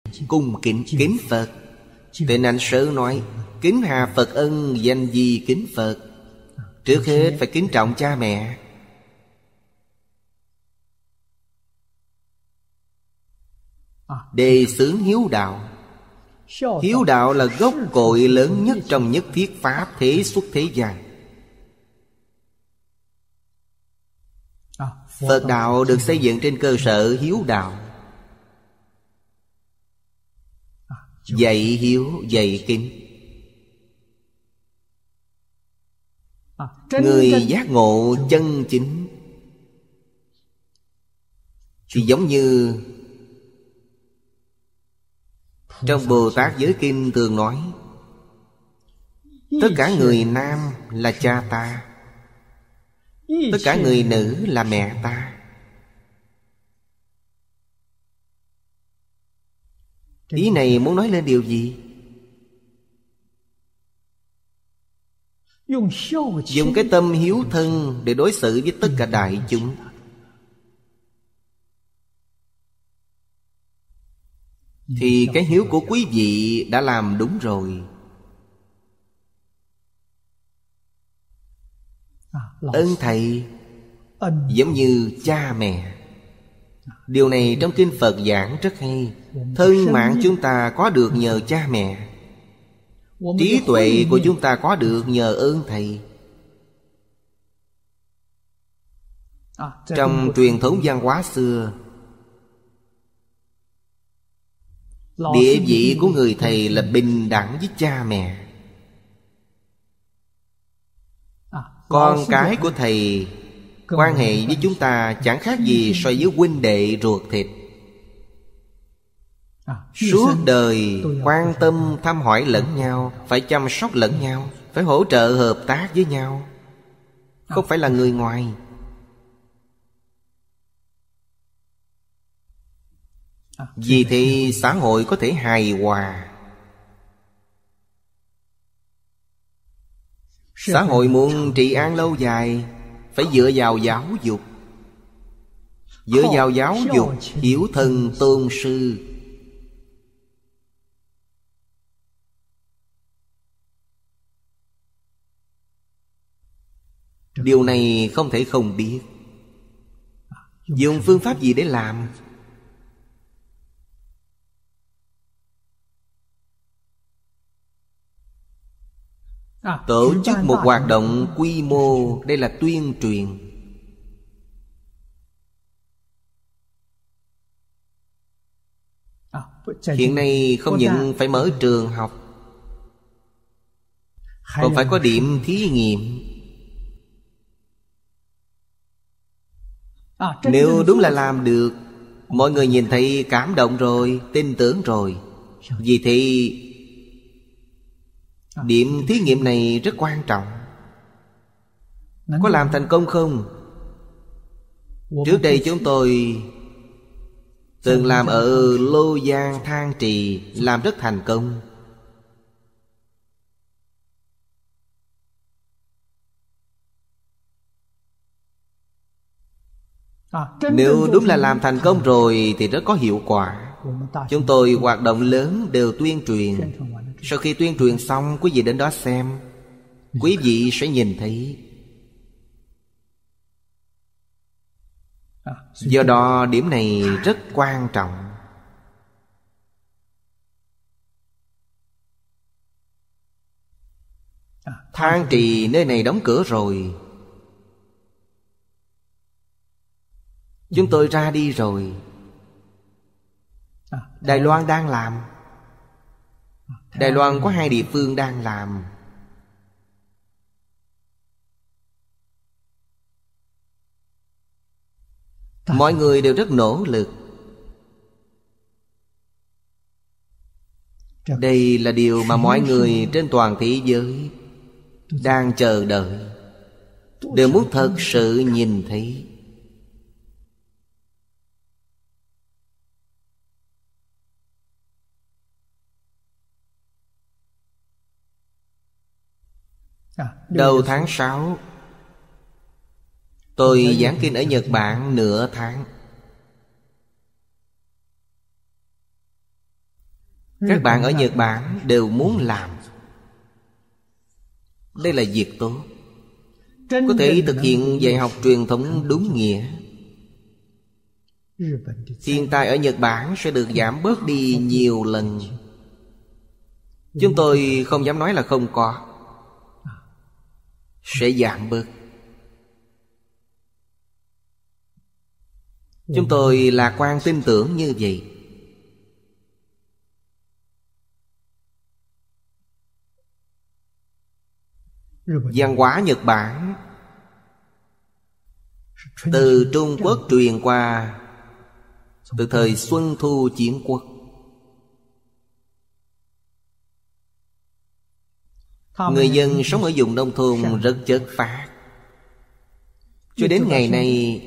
cung kính kính Phật. Tên Anh Sớ nói kính hà Phật ân, danh gì kính Phật. Trước hết phải kính trọng cha mẹ. Đề xướng hiếu đạo. Hiếu đạo là gốc cội lớn nhất trong nhất thiết pháp thế xuất thế gian. Phật đạo được xây dựng trên cơ sở hiếu đạo. Dạy hiếu, dạy kính. Người giác ngộ chân chính thì giống như trong Bồ Tát Giới Kinh thường nói tất cả người nam là cha ta, tất cả người nữ là mẹ ta. Ý này muốn nói lên điều gì? Dùng cái tâm hiếu thân để đối xử với tất cả đại chúng. Thì cái hiếu của quý vị đã làm đúng rồi. Ơn thầy giống như cha mẹ. Điều này trong kinh Phật giảng rất hay. Thân mạng chúng ta có được nhờ cha mẹ, trí tuệ của chúng ta có được nhờ ơn thầy. Trong truyền thống văn hóa xưa, địa vị của người thầy là bình đẳng với cha mẹ. Con cái của thầy quan hệ với chúng ta chẳng khác gì so với huynh đệ ruột thịt. Suốt đời quan tâm thăm hỏi lẫn nhau, phải chăm sóc lẫn nhau, phải hỗ trợ hợp tác với nhau, không phải là người ngoài. Vì thì xã hội có thể hài hòa. Xã hội muốn trị an lâu dài phải dựa vào giáo dục. Dựa vào giáo dục, hiếu thân tôn sư. Điều này không thể không biết. Dùng phương pháp gì để làm? Tổ chức một hoạt động quy mô. Đây là tuyên truyền. Hiện nay không những phải mở trường học, còn phải có điểm thí nghiệm. Nếu đúng là làm được, mọi người nhìn thấy cảm động rồi, tin tưởng rồi. Vì thì điểm thí nghiệm này rất quan trọng. Có làm thành công không? Trước đây chúng tôi từng làm ở Lô Giang, Thang Trì, làm rất thành công. Nếu đúng là làm thành công rồi thì rất có hiệu quả. Chúng tôi hoạt động lớn đều tuyên truyền. Sau khi tuyên truyền xong, quý vị đến đó xem, quý vị sẽ nhìn thấy. Do đó điểm này rất quan trọng. Thang Trì nơi này đóng cửa rồi, chúng tôi ra đi rồi. Đài Loan đang làm. Đài Loan có 2 địa phương đang làm. Mọi người đều rất nỗ lực. Đây là điều mà mọi người trên toàn thế giới đang chờ đợi, đều muốn thật sự nhìn thấy. Đầu tháng 6 tôi giảng kinh ở Nhật Bản nửa tháng. Các bạn ở Nhật Bản đều muốn làm. Đây là việc tốt. Có thể thực hiện dạy học truyền thống đúng nghĩa. Thiên tai ở Nhật Bản sẽ được giảm bớt đi nhiều lần. Chúng tôi không dám nói là không có. Sẽ giảm bớt. Chúng tôi lạc quan tin tưởng như vậy. Văn hóa Nhật Bản từ Trung Quốc truyền qua từ thời Xuân Thu Chiến Quốc. Người dân sống ở vùng nông thôn rất chất phác. Cho đến ngày nay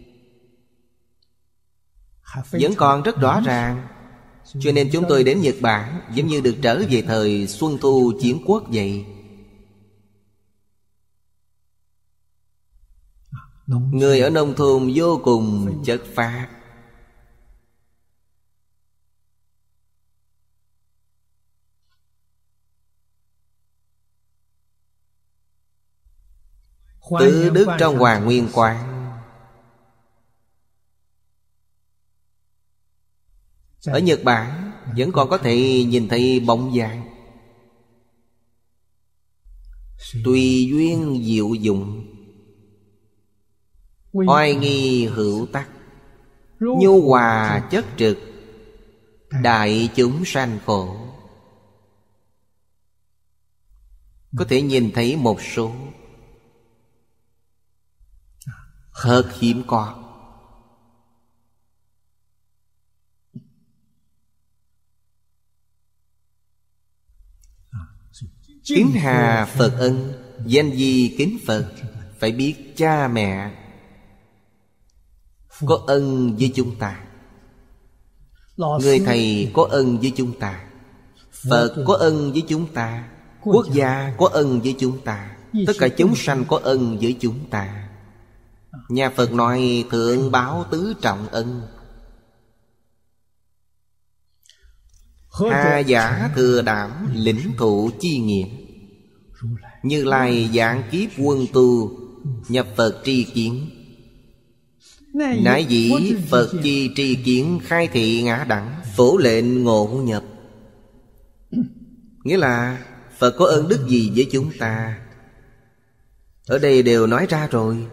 vẫn còn rất rõ ràng. Cho nên chúng tôi đến Nhật Bản giống như được trở về thời Xuân Thu Chiến Quốc vậy. Người ở nông thôn vô cùng chất phác. Tứ đức trong Hoàng Nguyên Quán. Ở Nhật Bản vẫn còn có thể nhìn thấy bóng dáng. Tùy duyên diệu dụng, oai nghi hữu tắc, nhu hòa chất trực, đại chúng sanh khổ. Có thể nhìn thấy một số, thật hiếm có. Kính hà Phật ân, danh di kính Phật. Phải biết cha mẹ có ân với chúng ta. Người thầy có ân với chúng ta. Phật có ân với chúng ta. Quốc gia có ân với chúng ta. Tất cả chúng sanh có ân với chúng ta. Nhà Phật nói thượng báo tứ trọng ân. Hà giả thừa đảm lĩnh thụ chi nghĩa. Như Lai giảng kiếp quân tu, nhập Phật tri kiến. Nại dĩ Phật chi tri kiến, khai thị ngã đẳng, phổ lệnh ngộ nhập. Nghĩa là Phật có ơn đức gì với chúng ta, ở đây đều nói ra rồi.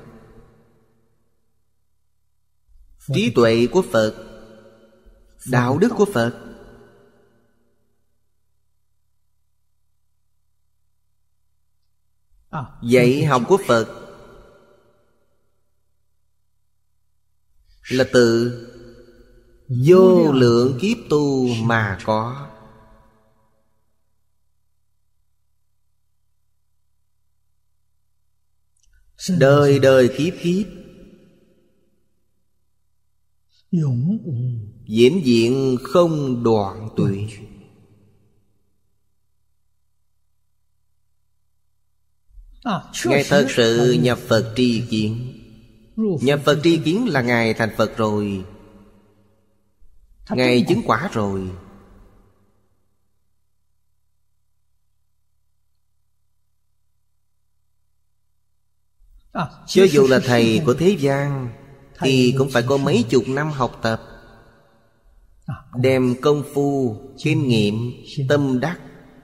Trí tuệ của Phật, đạo đức của Phật, dạy học của Phật là từ vô lượng kiếp tu mà có. Đời đời kiếp kiếp, vĩnh viễn không đoạn tuyệt. Ngài thật sự nhập Phật tri kiến. Nhập Phật tri kiến là Ngài thành Phật rồi, Ngài chứng quả rồi. Cho dù là thầy của thế gian thì cũng phải có mấy chục năm học tập, đem công phu, kinh nghiệm, tâm đắc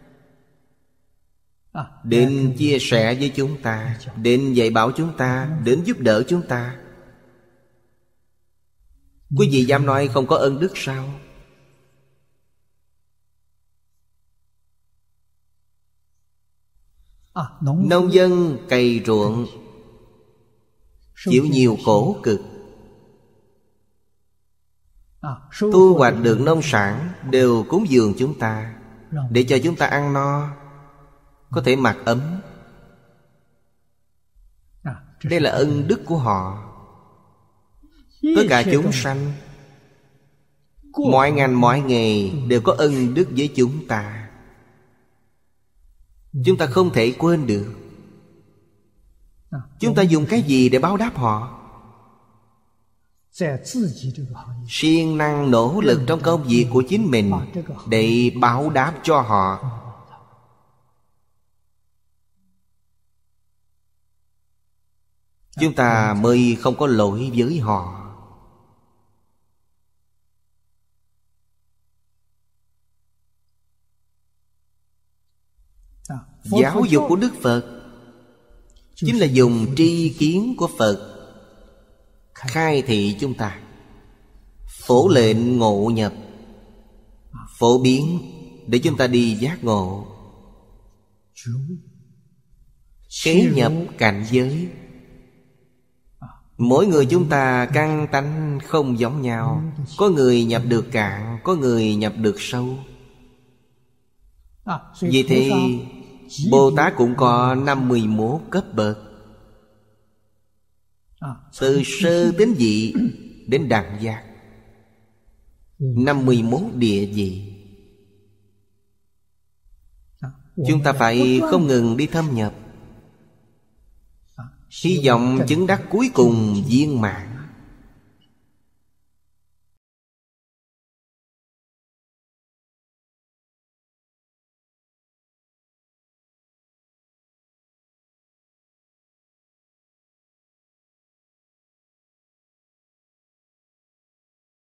đến chia sẻ với chúng ta, đến dạy bảo chúng ta, đến giúp đỡ chúng ta. Quý vị dám nói không có ân đức sao? Nông dân cày ruộng chịu nhiều khổ cực, thu hoạch được nông sản đều cúng dường chúng ta, để cho chúng ta ăn no, có thể mặc ấm. Đây là ân đức của họ. Tất cả chúng sanh, mọi ngành mọi nghề đều có ân đức với chúng ta. Chúng ta không thể quên được. Chúng ta dùng cái gì để báo đáp họ? siêng năng nỗ lực trong công việc của chính mình để báo đáp cho họ. Chúng ta mới không có lỗi với họ. Giáo dục của Đức Phật chính là dùng tri kiến của Phật khai thị chúng ta, phổ lệnh ngộ nhập, phổ biến để chúng ta đi giác ngộ, kế nhập cảnh giới. Mỗi người chúng ta căn tánh không giống nhau. Có người nhập được cạn, có người nhập được sâu. Vì thế Bồ Tát cũng có 51 cấp bậc, từ sơ đến vị đến đẳng giác, 51 địa vị. Chúng ta phải không ngừng đi thâm nhập, hy vọng chứng đắc cuối cùng viên mãn.